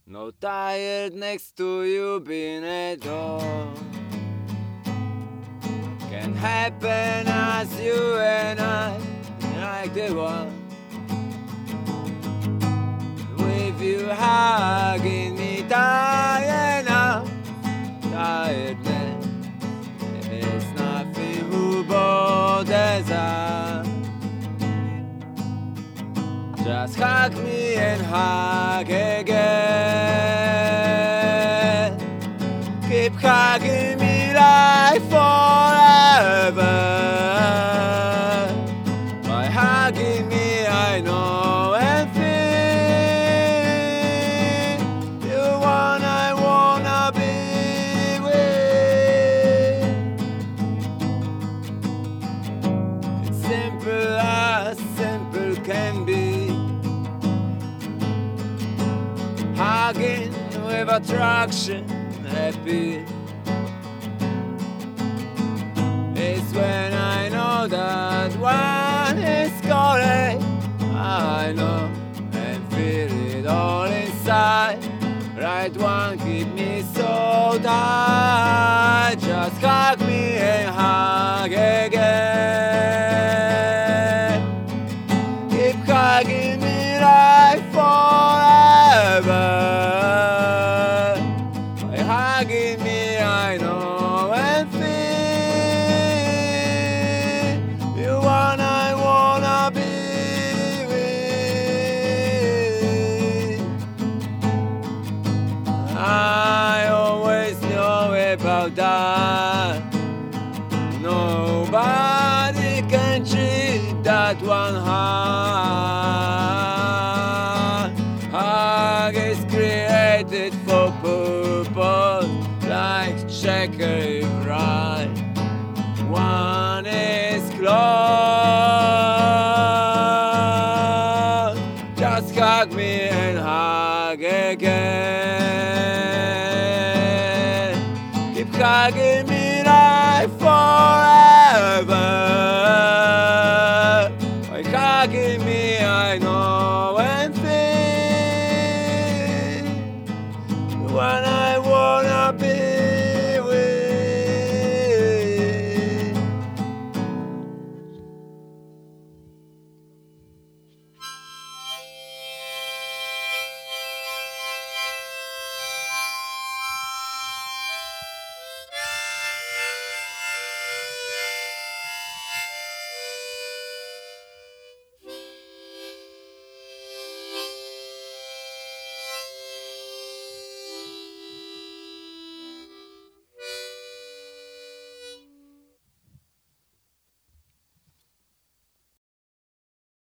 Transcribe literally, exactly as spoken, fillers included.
No tired next to you being at all. Can happen as you and I, like the one with you hugging me, tired now, tired man. There's nothing who bothers us. Just hug me and hug again. Keep hugging me like forever. By hugging me I know and feel you one I wanna be with. It's simple as simple can be. Hugging with attraction, happy. It's when I know that one is correct. I know and feel it all inside. Right one, keep me so tight. Just hug me and hug again. Keep hugging me like forever. By hugging me I know and feel you one I wanna be with. I always know about that. Nobody can cheat that one heart. Hug is created for purpose, like checker right. One is close. Just hug me and hug again. Keep hugging me like forever. By hugging me I know and feel when I wanna be.